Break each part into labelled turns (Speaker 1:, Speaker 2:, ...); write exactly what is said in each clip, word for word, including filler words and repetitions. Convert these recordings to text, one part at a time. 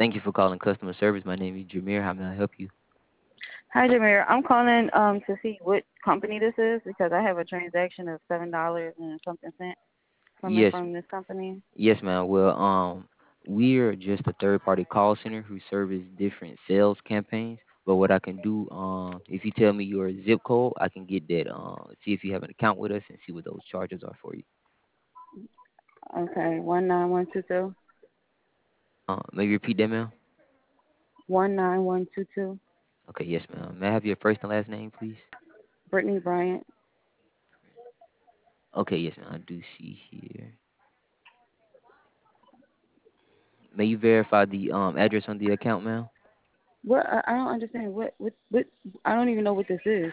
Speaker 1: Thank you for calling customer service. My name is Jameer. How may I help you?
Speaker 2: Hi, Jameer. I'm calling um to see what company this is because I have a transaction of seven dollars and something cent coming
Speaker 1: Yes,
Speaker 2: from this company.
Speaker 1: yes, ma'am. Well, um, we're just a third-party call center who service different sales campaigns. But what I can do, um, if you tell me your zip code, I can get that. Uh, see if you have an account with us and see what those charges are for you.
Speaker 2: Okay, one nine one two two.
Speaker 1: Uh, maybe repeat that, ma'am.
Speaker 2: One nine one two two.
Speaker 1: Okay, yes, ma'am. May I have your first and last name, please?
Speaker 2: Brittany Bryant.
Speaker 1: Okay, yes, ma'am. I do see here. May you verify the um address on the account, ma'am?
Speaker 2: What? I, I don't understand. What? What? What? I don't even know what this is.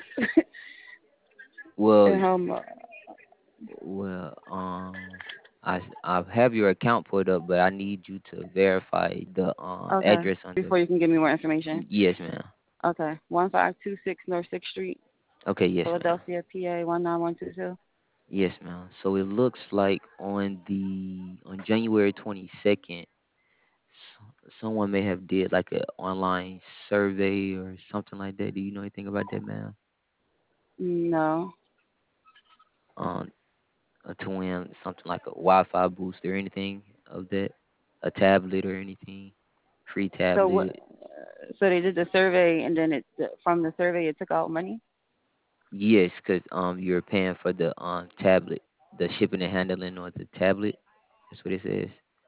Speaker 1: Well,
Speaker 2: and how much?
Speaker 1: well, um, I I have your account pulled up, but I need you to verify the um
Speaker 2: Okay.
Speaker 1: address on the.
Speaker 2: Before you can give me more information.
Speaker 1: Yes, ma'am.
Speaker 2: Okay. One five two six North Sixth Street,
Speaker 1: Okay, yes, ma'am.
Speaker 2: Philadelphia, P A one nine one two two.
Speaker 1: Yes, ma'am. So it looks like on the on January twenty second, someone may have did like a online survey or something like that. Do you know anything about that, ma'am?
Speaker 2: No.
Speaker 1: Um, uh, to win something like a Wi-Fi boost or anything of that, a tablet or anything, free
Speaker 2: So what?
Speaker 1: tablet.
Speaker 2: So they did the survey, and then it from the survey it took out money.
Speaker 1: Yes, because um you're paying for the um tablet, the shipping and handling on the tablet. That's what it says.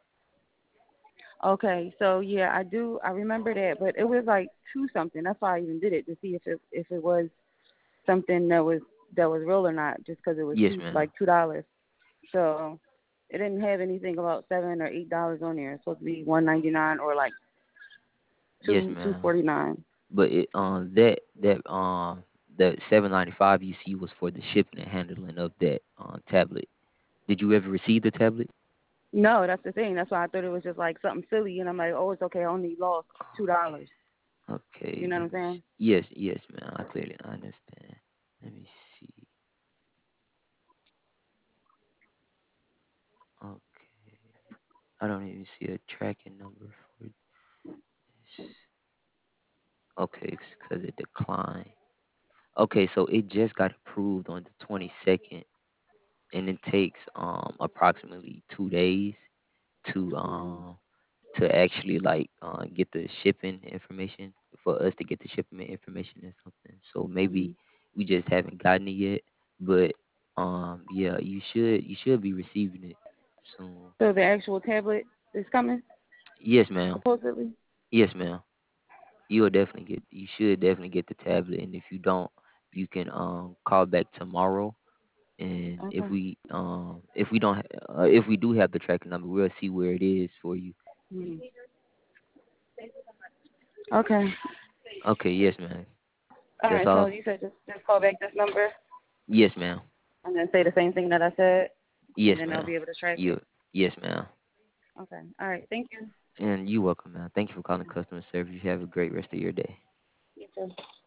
Speaker 2: Okay, so yeah, I do. I remember that, but it was like two something. That's why I even did it to see if it if it was something that was that was real or not. Just because it was
Speaker 1: Yes,
Speaker 2: two
Speaker 1: ma'am.
Speaker 2: like two dollars. So it didn't have anything about seven or eight dollars on there. It's supposed to be one ninety nine or like
Speaker 1: Yes,
Speaker 2: two two
Speaker 1: ma'am.
Speaker 2: forty nine.
Speaker 1: But it um that that um that seven ninety five you see was for the shipping and handling of that um tablet. Did you ever receive the tablet?
Speaker 2: No, that's the thing. That's why I thought it was just like something silly, and I'm like, oh, it's okay. I only lost two dollars. You
Speaker 1: Okay,
Speaker 2: know what
Speaker 1: let
Speaker 2: I'm
Speaker 1: me
Speaker 2: saying?
Speaker 1: see. Yes, yes, ma'am. I clearly understand. Let me see. Okay. I don't even see a tracking number for this. Okay, because it declined. Okay, so it just got approved on the twenty-second, and it takes um approximately two days to
Speaker 2: Mhm.
Speaker 1: um to actually like uh, get the shipping information for us to get the shipping information and something. So maybe
Speaker 2: Mhm.
Speaker 1: we just haven't gotten it yet, but um yeah, you should you should be receiving it soon.
Speaker 2: So the actual tablet is coming
Speaker 1: Yes, ma'am.
Speaker 2: supposedly.
Speaker 1: Yes, ma'am. You'll definitely get you should definitely get the tablet, and if you don't, you can um call back tomorrow, and if
Speaker 2: Okay.
Speaker 1: we um if we don't ha- uh, if we do have the tracking number, we'll see where it is for you.
Speaker 2: Mhm. Okay.
Speaker 1: Okay, yes, ma'am.
Speaker 2: All
Speaker 1: That's
Speaker 2: right. So
Speaker 1: all.
Speaker 2: you said just just call back this number
Speaker 1: Yes, ma'am.
Speaker 2: and then say the same thing that I said,
Speaker 1: Yes,
Speaker 2: and then I'll
Speaker 1: ma'am.
Speaker 2: be able to track
Speaker 1: You
Speaker 2: it.
Speaker 1: yes, ma'am.
Speaker 2: Okay. All right. Thank you.
Speaker 1: And you welcome, ma'am. Thank you for calling customer service. You have a great rest of your day.
Speaker 2: You too.